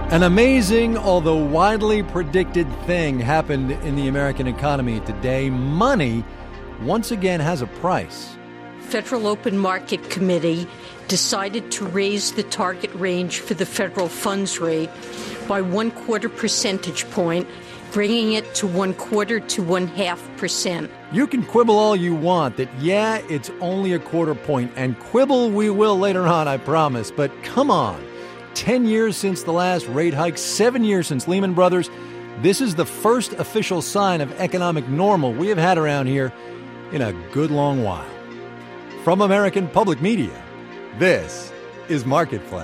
An amazing, although widely predicted thing happened in the American economy today. Money once again has a price. Federal Open Market Committee decided to raise the target range for the federal funds rate by 1/4 percentage point, bringing it to 1/4 to 1/2%. You can quibble all you want that, yeah, it's only a quarter point, and quibble we will later on, I promise, but come on. 10 years since the last rate hike, 7 years since Lehman Brothers. This is the first official sign of economic normal we have had around here in a good long while. From American Public Media, this is Marketplace.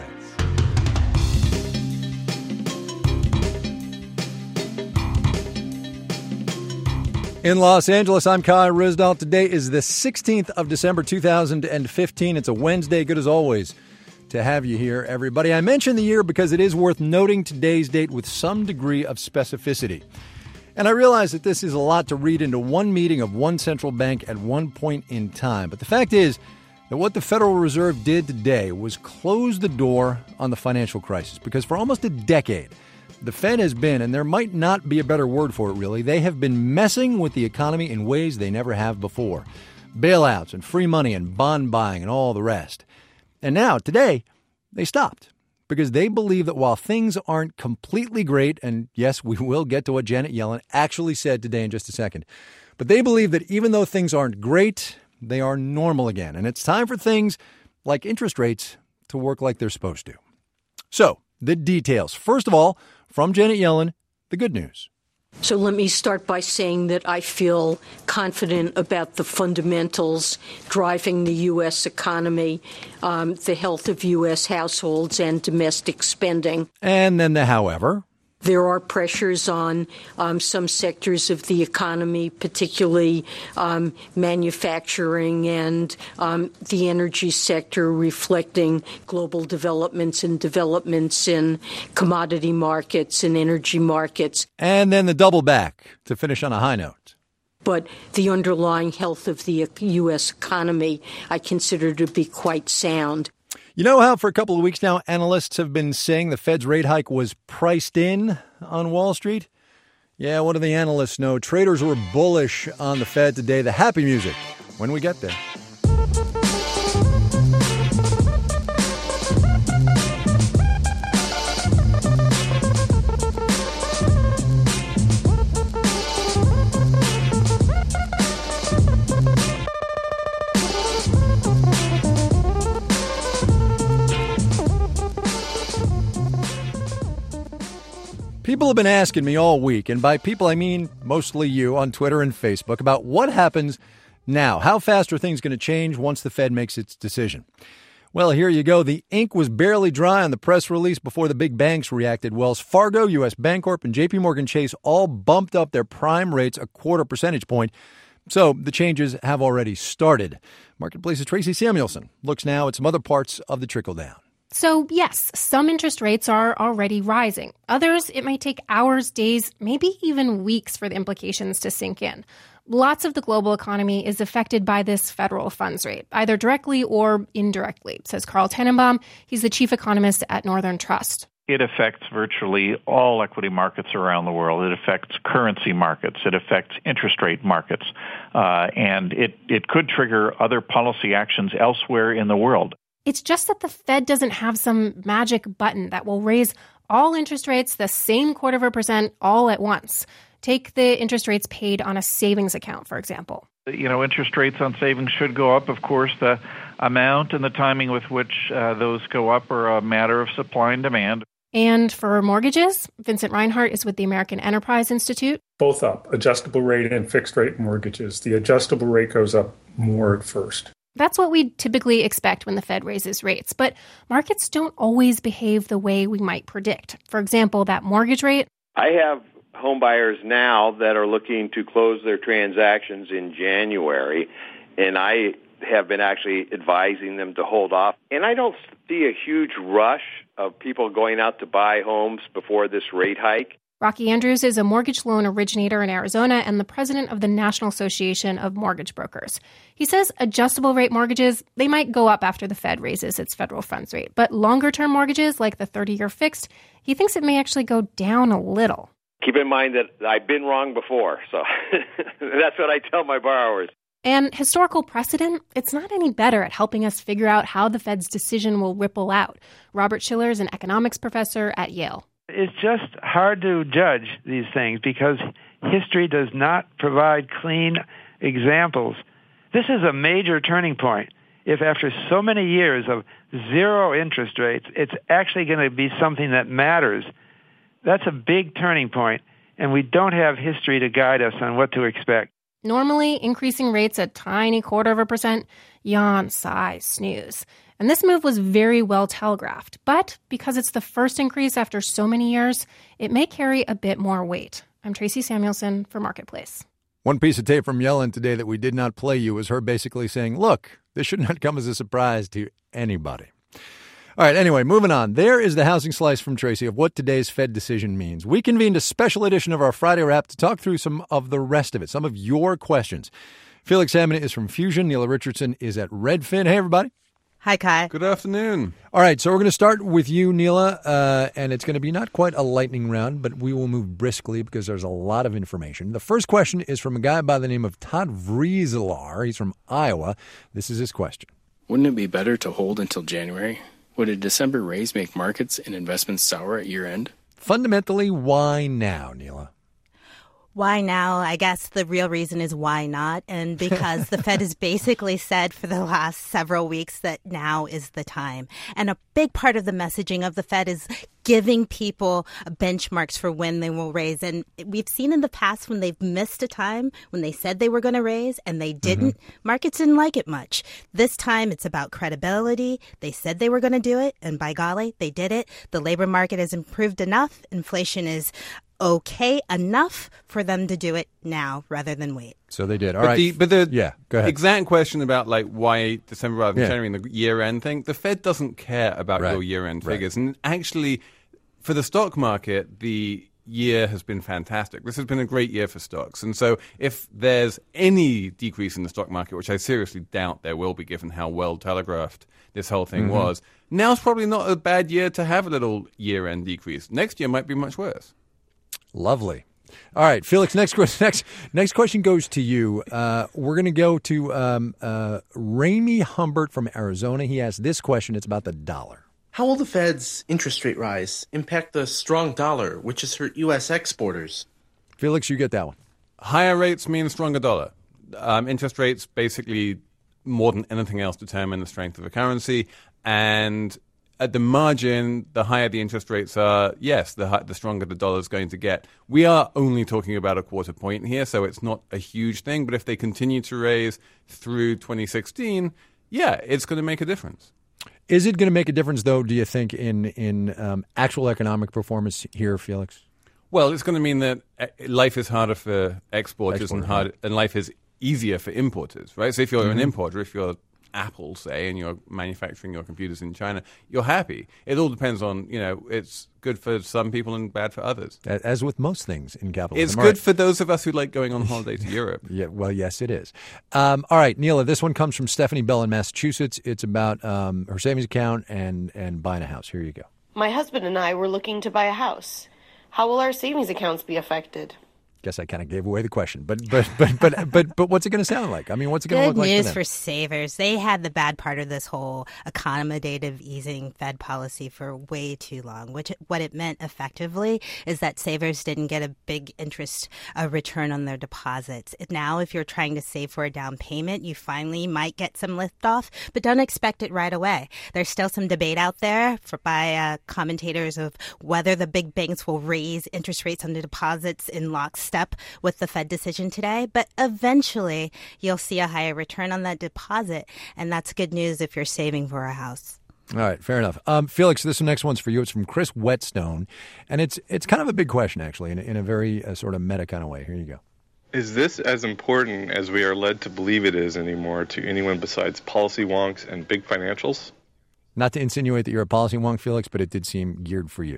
In Los Angeles, I'm Kai Ryssdal. Today is the 16th of December, 2015. It's a Wednesday. Good as always to have you here, everybody. I mention the year because it is worth noting today's date with some degree of specificity. And I realize that this is a lot to read into one meeting of one central bank at one point in time. But the fact is that what the Federal Reserve did today was close the door on the financial crisis. Because for almost a decade, the Fed has been, and there might not be a better word for it really, they have been messing with the economy in ways they never have before. Bailouts and free money and bond buying and all the rest. And now, today, they stopped because they believe that while things aren't completely great, and yes, we will get to what Janet Yellen actually said today in just a second, but they believe that even though things aren't great, they are normal again. And it's time for things like interest rates to work like they're supposed to. So, the details. First of all, from Janet Yellen, the good news. So let me start by saying that I feel confident about the fundamentals driving the U.S. economy, the health of U.S. households and domestic spending. And then the however. There are pressures on some sectors of the economy, particularly manufacturing and the energy sector, reflecting global developments and developments in commodity markets and energy markets. And then the double back to finish on a high note. But the underlying health of the U.S. economy I consider to be quite sound. You know how for a couple of weeks now, analysts have been saying the Fed's rate hike was priced in on Wall Street? Yeah, what do the analysts know? Traders were bullish on the Fed today. The happy music when we get there. People have been asking me all week, and by people I mean mostly you on Twitter and Facebook, about what happens now. How fast are things going to change once the Fed makes its decision? Well, here you go. The ink was barely dry on the press release before the big banks reacted. Wells Fargo, U.S. Bancorp, and J.P. Morgan Chase all bumped up their prime rates a 1/4 percentage point. So the changes have already started. Marketplace's Tracy Samuelson looks now at some other parts of the trickle-down. So, yes, some interest rates are already rising. Others, it might take hours, days, maybe even weeks for the implications to sink in. Lots of the global economy is affected by this federal funds rate, either directly or indirectly, says Carl Tenenbaum. He's the chief economist at Northern Trust. It affects virtually all equity markets around the world. It affects currency markets. It affects interest rate markets. And it could trigger other policy actions elsewhere in the world. It's just that the Fed doesn't have some magic button that will raise all interest rates the same 1/4% all at once. Take the interest rates paid on a savings account, for example. You know, interest rates on savings should go up. Of course, the amount and the timing with which those go up are a matter of supply and demand. And for mortgages, Vincent Reinhart is with the American Enterprise Institute. Both up, adjustable rate and fixed rate mortgages. The adjustable rate goes up more at first. That's what we'd typically expect when the Fed raises rates. But markets don't always behave the way we might predict. For example, that mortgage rate. I have home buyers now that are looking to close their transactions in January, and I have been actually advising them to hold off. And I don't see a huge rush of people going out to buy homes before this rate hike. Rocky Andrews is a mortgage loan originator in Arizona and the president of the National Association of Mortgage Brokers. He says adjustable rate mortgages, they might go up after the Fed raises its federal funds rate, but longer-term mortgages, like the 30-year fixed, he thinks it may actually go down a little. Keep in mind that I've been wrong before, so that's what I tell my borrowers. And historical precedent, it's not any better at helping us figure out how the Fed's decision will ripple out. Robert Shiller is an economics professor at Yale. It's just hard to judge these things because history does not provide clean examples. This is a major turning point. If after so many years of zero interest rates, it's actually going to be something that matters, that's a big turning point, and we don't have history to guide us on what to expect. Normally, increasing rates a tiny 0.25%, yawn, sigh, snooze. And this move was very well telegraphed. But because it's the first increase after so many years, it may carry a bit more weight. I'm Tracy Samuelson for Marketplace. One piece of tape from Yellen today that we did not play you was her basically saying, look, this should not come as a surprise to anybody. All right, anyway, moving on. There is the housing slice from Tracy of what today's Fed decision means. We convened a special edition of our Friday Wrap to talk through some of the rest of it, some of your questions. Felix Salmon is from Fusion. Neela Richardson is at Redfin. Hey, everybody. Hi, Kai. Good afternoon. All right, so we're going to start with you, Neela, and it's going to be not quite a lightning round, but we will move briskly because there's a lot of information. The first question is from a guy by the name of Todd Vrieselar. He's from Iowa. This is his question. Wouldn't it be better to hold until January? Would a December raise make markets and investments sour at year-end? Fundamentally, why now, Neela? Why now? I guess the real reason is why not. And because the Fed has basically said for the last several weeks that now is the time. And a big part of the messaging of the Fed is giving people benchmarks for when they will raise. And we've seen in the past when they've missed a time, when they said they were going to raise and they didn't, markets didn't like it much. This time it's about credibility. They said they were going to do it, and by golly, they did it. The labor market has improved enough. Inflation is okay enough for them to do it now rather than wait. So they did. All right. But the go ahead. exact question about like why December rather than January and the year-end thing, the Fed doesn't care about your year-end figures. And actually, for the stock market, the year has been fantastic. This has been a great year for stocks. And so if there's any decrease in the stock market, which I seriously doubt there will be given how well telegraphed this whole thing was, now's probably not a bad year to have a little year-end decrease. Next year might be much worse. Lovely. All right, Felix, next question goes to you. We're going to go to Ramey Humbert from Arizona. He asked this question. It's about the dollar. How will the Fed's interest rate rise impact the strong dollar, which has hurt U.S. exporters? Felix, you get that one. Higher rates mean stronger dollar. Interest rates basically, more than anything else, determine the strength of a currency. And at the margin, the higher the interest rates are, yes, the stronger the dollar is going to get. We are only talking about a 0.25 point here, so it's not a huge thing. But if they continue to raise through 2016, yeah, it's going to make a difference. Is it going to make a difference, though, do you think, in actual economic performance here, Felix? Well, it's going to mean that life is harder for exporters and life is easier for importers, right? So if you're an importer, if you're Apple, say, and you're manufacturing your computers in China, you're happy. It all depends on, it's good for some people and bad for others. As with most things in capitalism. It's good for those of us who like going on holiday to Europe. Yeah, well, yes, it is. All right, Neela, this one comes from Stephanie Bell in Massachusetts. It's about her savings account and buying a house. Here you go. My husband and I were looking to buy a house. How will our savings accounts be affected? Guess I kind of gave away the question, but what's it going to sound like? I mean, what's it going to look like? Good news for savers. They had the bad part of this whole accommodative easing Fed policy for way too long. What it meant effectively is that savers didn't get a big interest return on their deposits. Now, if you're trying to save for a down payment, you finally might get some liftoff, but don't expect it right away. There's still some debate out there by commentators of whether the big banks will raise interest rates on the deposits in lockstep with the Fed decision today, but eventually you'll see a higher return on that deposit, and that's good news if you're saving for a house. All right, fair enough. Felix, this next one's for you. It's from Chris Whetstone, and it's kind of a big question, actually, in a very sort of meta kind of way. Here you go. Is this as important as we are led to believe it is anymore to anyone besides policy wonks and big financials? Not to insinuate that you're a policy wonk, Felix, but it did seem geared for you.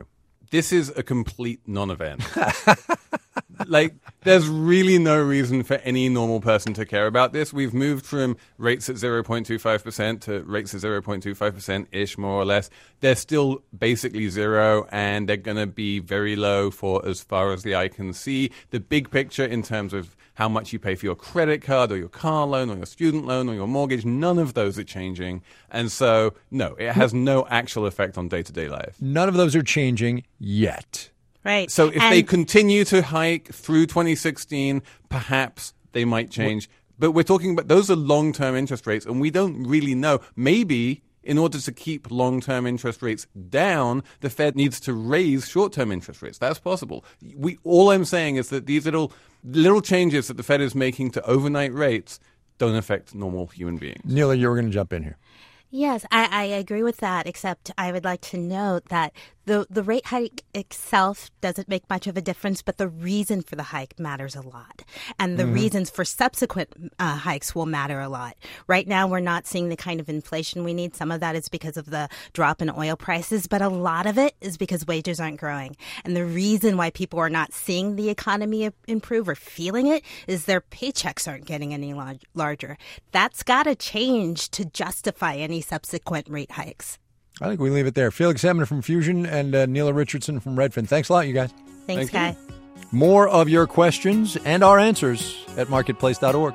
this is a complete non-event. Like, there's really no reason for any normal person to care about this. We've moved from rates at 0.25% to rates at 0.25%-ish, more or less. They're still basically zero, and they're going to be very low for as far as the eye can see. The big picture in terms of how much you pay for your credit card or your car loan or your student loan or your mortgage, none of those are changing. And so, no, it has no actual effect on day-to-day life. None of those are changing yet. Right. So if they continue to hike through 2016, perhaps they might change. But we're talking about those are long-term interest rates, and we don't really know. Maybe in order to keep long-term interest rates down, the Fed needs to raise short-term interest rates. That's possible. All I'm saying is that these little changes that the Fed is making to overnight rates don't affect normal human beings. Neela, you were going to jump in here. Yes, I agree with that, except I would like to note that the rate hike itself doesn't make much of a difference, but the reason for the hike matters a lot. And the reasons for subsequent hikes will matter a lot. Right now, we're not seeing the kind of inflation we need. Some of that is because of the drop in oil prices, but a lot of it is because wages aren't growing. And the reason why people are not seeing the economy improve or feeling it is their paychecks aren't getting any larger. That's got to change to justify any subsequent rate hikes. I think we leave it there. Felix Salmon from Fusion and Neela Richardson from Redfin. Thanks a lot, you guys. Thanks, Guy. More of your questions and our answers at marketplace.org.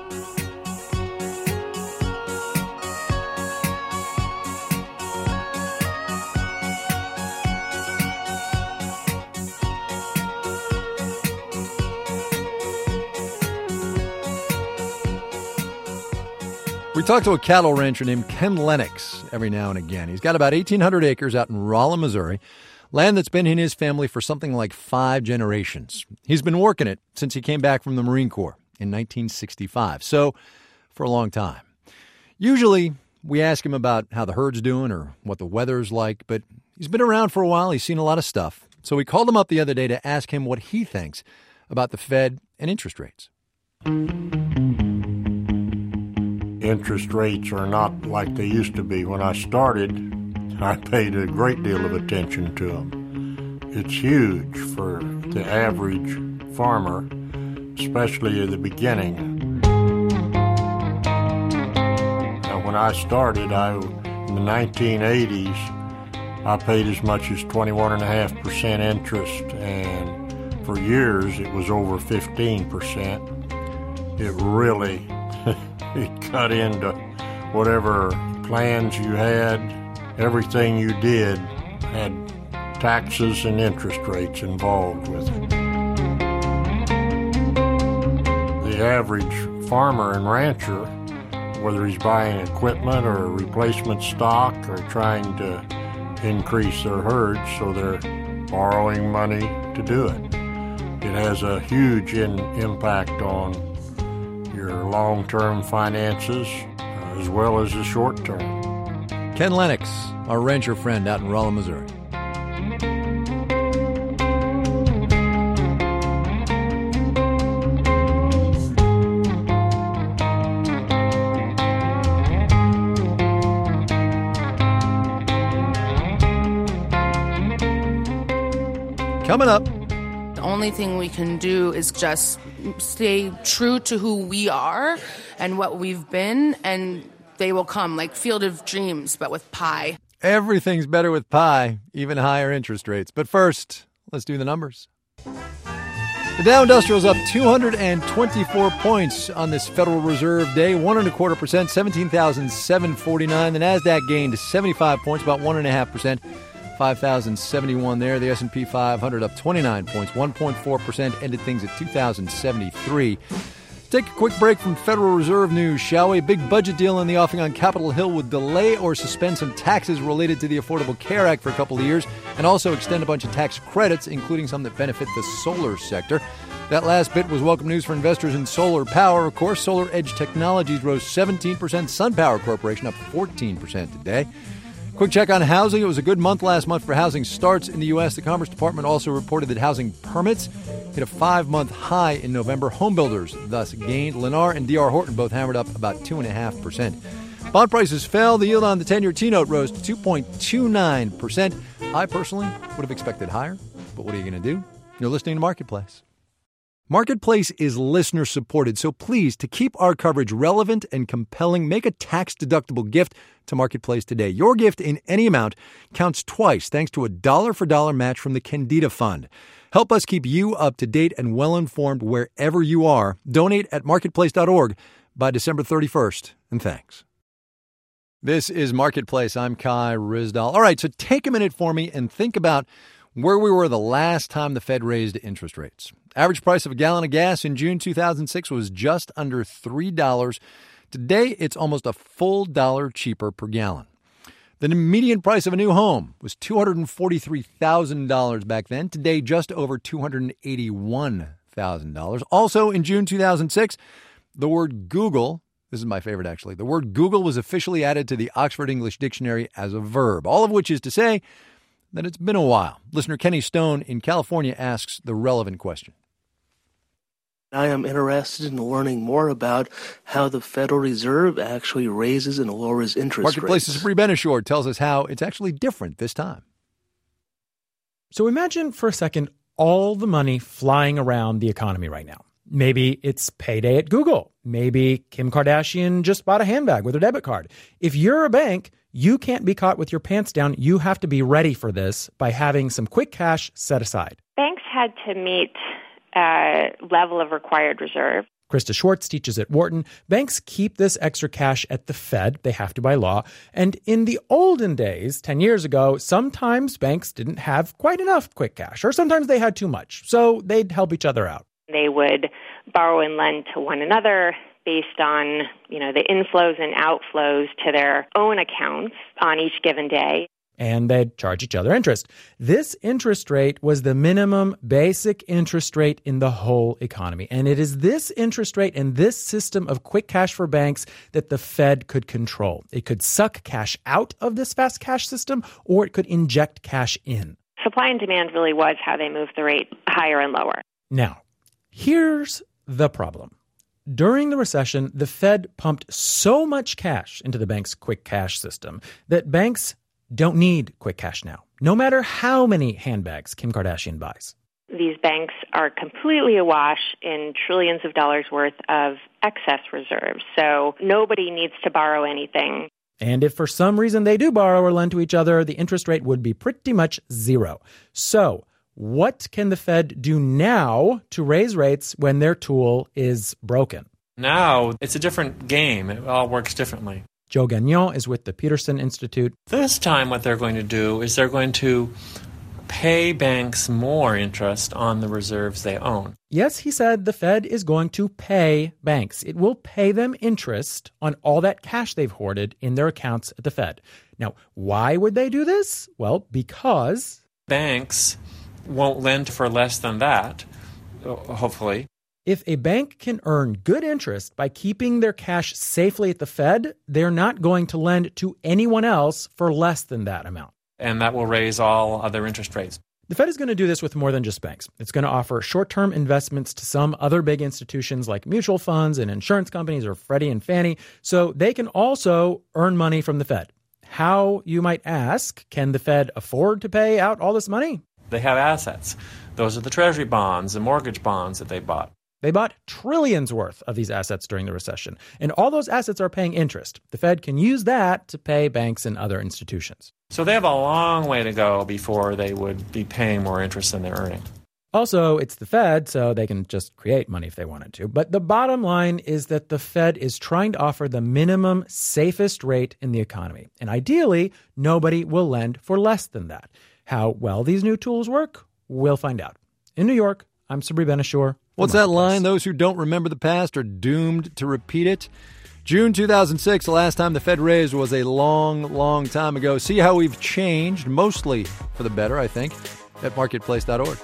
We talk to a cattle rancher named Ken Lennox every now and again. He's got about 1,800 acres out in Rolla, Missouri, land that's been in his family for something like 5 generations. He's been working it since he came back from the Marine Corps in 1965, so for a long time. Usually, we ask him about how the herd's doing or what the weather's like, but he's been around for a while. He's seen a lot of stuff. So we called him up the other day to ask him what he thinks about the Fed and interest rates. Interest rates are not like they used to be. When I started, I paid a great deal of attention to them. It's huge for the average farmer, especially at the beginning. Now, when I started, in the 1980s, I paid as much as 21.5% interest, and for years it was over 15%. It really it cut into whatever plans you had. Everything you did had taxes and interest rates involved with it. The average farmer and rancher, whether he's buying equipment or replacement stock or trying to increase their herds, so they're borrowing money to do it. It has a huge impact on your long-term finances as well as the short-term. Ken Lennox, our rancher friend out in Rolla, Missouri. Coming up. The only thing we can do is just stay true to who we are and what we've been, and they will come, like Field of Dreams, but with pie. Everything's better with pie, even higher interest rates. But first, let's do the numbers. The Dow Industrial's up 224 points on this Federal Reserve Day, 1.25%, 17,749. The NASDAQ gained 75 points, about 1.5%. 5,071 there. The S&P 500 up 29 points, 1.4%, ended things at 2,073. Take a quick break from Federal Reserve news, shall we? A big budget deal in the offing on Capitol Hill would delay or suspend some taxes related to the Affordable Care Act for a couple of years and also extend a bunch of tax credits, including some that benefit the solar sector. That last bit was welcome news for investors in solar power. Of course, Solar Edge Technologies rose 17%. SunPower Corporation up 14% today. Quick check on housing. It was a good month last month for housing starts in the U.S. The Commerce Department also reported that housing permits hit a 5-month high in November. Home builders thus gained. Lennar and D.R. Horton both hammered up about 2.5%. Bond prices fell. The yield on the 10-year T-note rose to 2.29%. I personally would have expected higher, but what are you going to do? You're listening to Marketplace. Marketplace is listener-supported, so please, to keep our coverage relevant and compelling, make a tax-deductible gift to Marketplace today. Your gift in any amount counts twice thanks to a $1-for-$1 match from the Kendeda Fund. Help us keep you up to date and well-informed wherever you are. Donate at marketplace.org by December 31st, and thanks. This is Marketplace. I'm Kai Ryssdal. All right, so take a minute for me and think about where we were the last time the Fed raised interest rates. Average price of a gallon of gas in June 2006 was just under $3. Today, it's almost a full dollar cheaper per gallon. The median price of a new home was $243,000 back then. Today, just over $281,000. Also, in June 2006, the word Google, this is my favorite actually, the word Google was officially added to the Oxford English Dictionary as a verb, all of which is to say that it's been a while. Listener Kenny Stone in California asks the relevant question. I am interested in learning more about how the Federal Reserve actually raises and lowers interest rates. Marketplace's Sabri Ben-Achour tells us how it's actually different this time. So imagine for a second all the money flying around the economy right now. Maybe it's payday at Google. Maybe Kim Kardashian just bought a handbag with her debit card. If you're a bank, you can't be caught with your pants down. You have to be ready for this by having some quick cash set aside. Banks had to meet a level of required reserve. Krista Schwartz teaches at Wharton. Banks keep this extra cash at the Fed. They have to by law. And in the olden days, 10 years ago, sometimes banks didn't have quite enough quick cash, or sometimes they had too much. So they'd help each other out. They would borrow and lend to one another based on, the inflows and outflows to their own accounts on each given day. And they'd charge each other interest. This interest rate was the minimum basic interest rate in the whole economy. And it is this interest rate and this system of quick cash for banks that the Fed could control. It could suck cash out of this fast cash system, or it could inject cash in. Supply and demand really was how they moved the rate higher and lower. Now, here's the problem. During the recession, the Fed pumped so much cash into the bank's quick cash system that banks don't need quick cash now, no matter how many handbags Kim Kardashian buys. These banks are completely awash in trillions of dollars worth of excess reserves, so nobody needs to borrow anything. And if for some reason they do borrow or lend to each other, the interest rate would be pretty much zero. So what can the Fed do now to raise rates when their tool is broken? Now, it's a different game. It all works differently. Joe Gagnon is with the Peterson Institute. This time what they're going to do is they're going to pay banks more interest on the reserves they own. Yes, he said the Fed is going to pay banks. It will pay them interest on all that cash they've hoarded in their accounts at the Fed. Now, why would they do this? Well, because banks won't lend for less than that, hopefully. If a bank can earn good interest by keeping their cash safely at the Fed, they're not going to lend to anyone else for less than that amount. And that will raise all other interest rates. The Fed is going to do this with more than just banks. It's going to offer short-term investments to some other big institutions like mutual funds and insurance companies or Freddie and Fannie, so they can also earn money from the Fed. How, you might ask, can the Fed afford to pay out all this money? They have assets. Those are the treasury bonds, the mortgage bonds that they bought. They bought trillions worth of these assets during the recession, and all those assets are paying interest. The Fed can use that to pay banks and other institutions. So they have a long way to go before they would be paying more interest than they're earning. Also, it's the Fed, so they can just create money if they wanted to. But the bottom line is that the Fed is trying to offer the minimum safest rate in the economy. And ideally, nobody will lend for less than that. How well these new tools work, we'll find out. In New York, I'm Sabri Ben-Achour. What's that line? Those who don't remember the past are doomed to repeat it. June 2006, the last time the Fed raised was a long, long time ago. See how we've changed, mostly for the better, I think, at marketplace.org.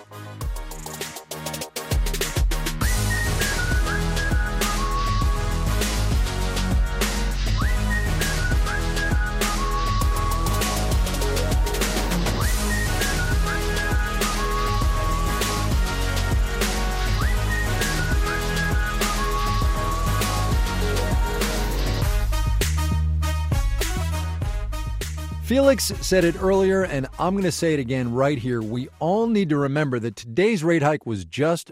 Felix said it earlier, and I'm going to say it again right here. We all need to remember that today's rate hike was just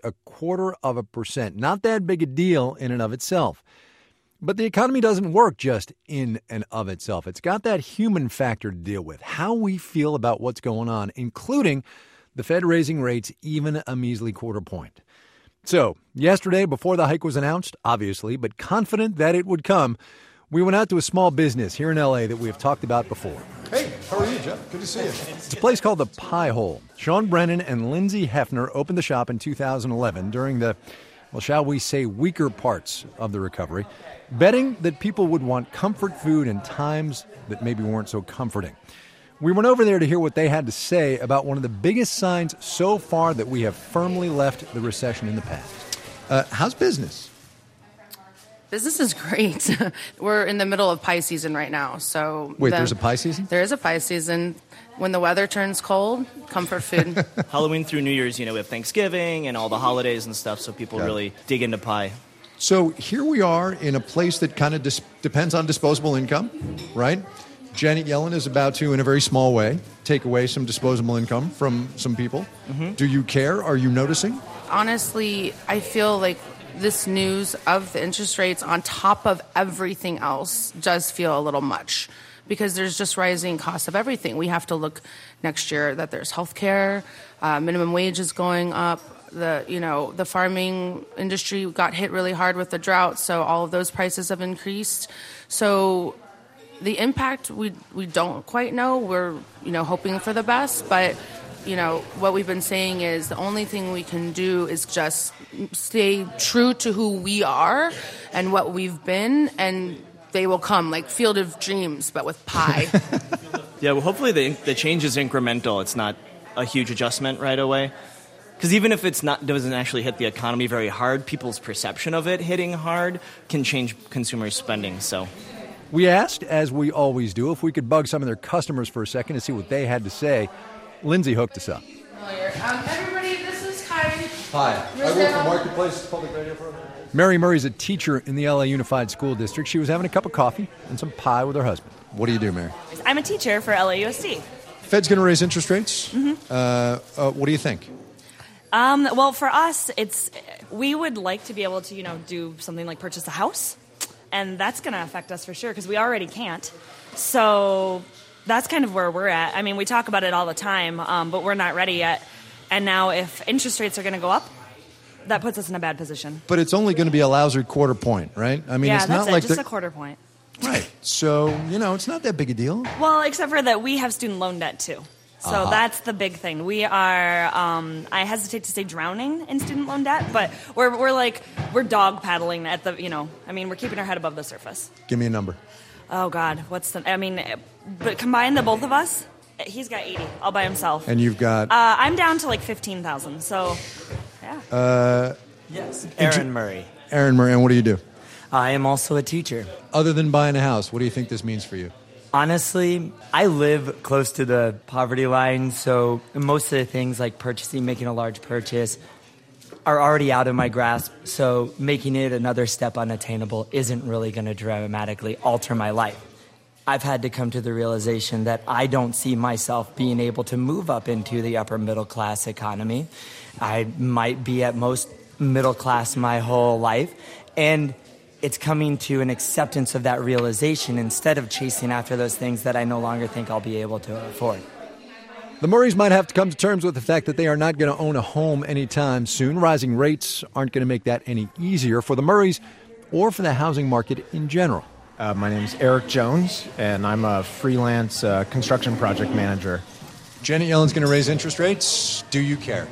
0.25%. Not that big a deal in and of itself. But the economy doesn't work just in and of itself. It's got that human factor to deal with, how we feel about what's going on, including the Fed raising rates even a measly 0.25 point. So, yesterday, before the hike was announced, obviously, but confident that it would come, we went out to a small business here in L.A. that we have talked about before. Hey, how are you, Jeff? Good to see you. It's a place called the Pie Hole. Sean Brennan and Lindsay Hefner opened the shop in 2011 during the, well, shall we say, weaker parts of the recovery, betting that people would want comfort food in times that maybe weren't so comforting. We went over there to hear what they had to say about one of the biggest signs so far that we have firmly left the recession in the past. How's business? Business is great. We're in the middle of pie season right now. So wait, there's a pie season? There is a pie season. When the weather turns cold, comfort food. Halloween through New Year's, we have Thanksgiving and all the holidays and stuff, so people really dig into pie. So here we are in a place that kind of depends on disposable income, right? Janet Yellen is about to, in a very small way, take away some disposable income from some people. Mm-hmm. Do you care? Are you noticing? Honestly, I feel like this news of the interest rates on top of everything else does feel a little much because there's just rising costs of everything. We have to look next year that there's health care, minimum wage is going up. The farming industry got hit really hard with the drought, so all of those prices have increased. So the impact we don't quite know. We're hoping for the best, but what we've been saying is the only thing we can do is just stay true to who we are and what we've been, and they will come like Field of Dreams, but with pie. Yeah, well, hopefully the change is incremental. It's not a huge adjustment right away. Because even if doesn't actually hit the economy very hard, people's perception of it hitting hard can change consumer spending. So we asked, as we always do, if we could bug some of their customers for a second to see what they had to say. Lindsay hooked us up. Everybody, this is Kai. Hi. I work for Marketplace Public Radio for a minute. Mary Murray's a teacher in the LA Unified School District. She was having a cup of coffee and some pie with her husband. What do you do, Mary? I'm a teacher for LAUSD. Fed's going to raise interest rates. Mm-hmm. What do you think? Well, for us, we would like to be able to, do something like purchase a house, and that's going to affect us for sure because we already can't. So that's kind of where we're at. I mean, we talk about it all the time, but we're not ready yet. And now if interest rates are going to go up, that puts us in a bad position. But it's only going to be a lousy 0.25 point, right? I mean, yeah, it's that's not like just a 0.25 point. Right. So, it's not that big a deal. Well, except for that we have student loan debt, too. So that's the big thing. We are, I hesitate to say drowning in student loan debt, but we're dog paddling at the, we're keeping our head above the surface. Give me a number. Oh, God. But combine the both of us, he's got 80 all by himself. And you've got? I'm down to like 15,000, so, yeah. Yes, Aaron Murray. Aaron Murray, and what do you do? I am also a teacher. Other than buying a house, what do you think this means for you? Honestly, I live close to the poverty line, so most of the things like purchasing, making a large purchase, are already out of my grasp, so making it another step unattainable isn't really going to dramatically alter my life. I've had to come to the realization that I don't see myself being able to move up into the upper middle class economy. I might be at most middle class my whole life, and it's coming to an acceptance of that realization instead of chasing after those things that I no longer think I'll be able to afford. The Murrays might have to come to terms with the fact that they are not going to own a home anytime soon. Rising rates aren't going to make that any easier for the Murrays or for the housing market in general. My name's Eric Jones, and I'm a freelance construction project manager. Janet Yellen's going to raise interest rates. Do you care?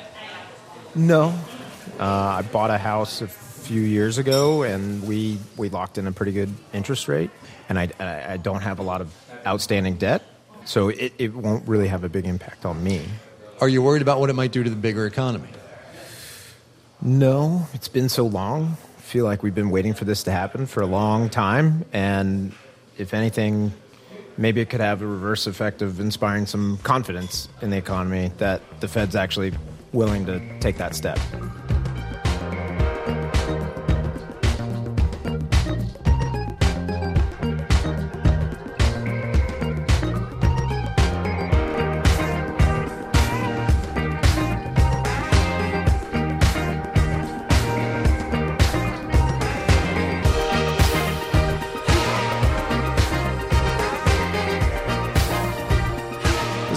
No. I bought a house a few years ago, and we locked in a pretty good interest rate, and I don't have a lot of outstanding debt, so it won't really have a big impact on me. Are you worried about what it might do to the bigger economy? No, it's been so long. I feel like we've been waiting for this to happen for a long time, and if anything, maybe it could have a reverse effect of inspiring some confidence in the economy that the Fed's actually willing to take that step.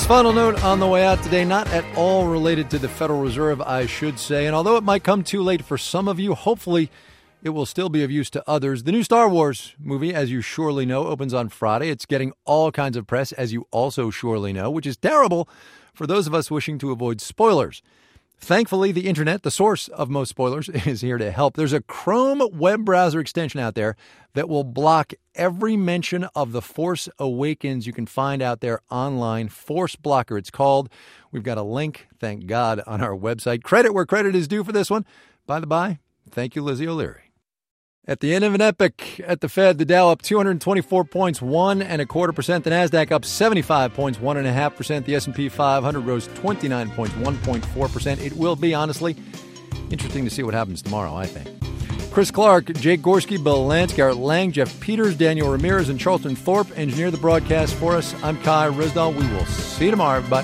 Final note on the way out today, not at all related to the Federal Reserve, I should say. And although it might come too late for some of you, hopefully it will still be of use to others. The new Star Wars movie, as you surely know, opens on Friday. It's getting all kinds of press, as you also surely know, which is terrible for those of us wishing to avoid spoilers. Thankfully, the internet, the source of most spoilers, is here to help. There's a Chrome web browser extension out there that will block every mention of The Force Awakens you can find out there online. Force Blocker, it's called. We've got a link, thank God, on our website. Credit where credit is due for this one. By the by, thank you, Lizzie O'Leary. At the end of an epic at the Fed, the Dow up 224 points, 1.25%. The Nasdaq up 75 points, 1.5%. The S&P 500 rose 29 points, 1.4%. It will be, honestly, interesting to see what happens tomorrow, I think. Chris Clark, Jake Gorski, Bill Lance, Garrett Lang, Jeff Peters, Daniel Ramirez, and Charlton Thorpe engineer the broadcast for us. I'm Kai Ryssdal. We will see you tomorrow, everybody.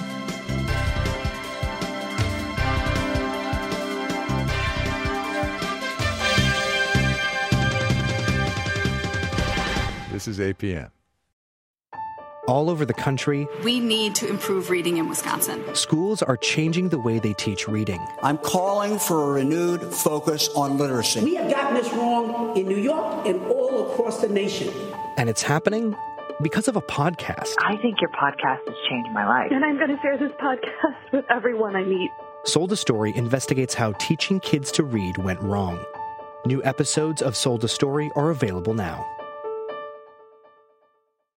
This is APM. All over the country, we need to improve reading in Wisconsin. Schools are changing the way they teach reading. I'm calling for a renewed focus on literacy. We have gotten this wrong in New York and all across the nation. And it's happening because of a podcast. I think your podcast has changed my life. And I'm going to share this podcast with everyone I meet. Sold a Story investigates how teaching kids to read went wrong. New episodes of Sold a Story are available now.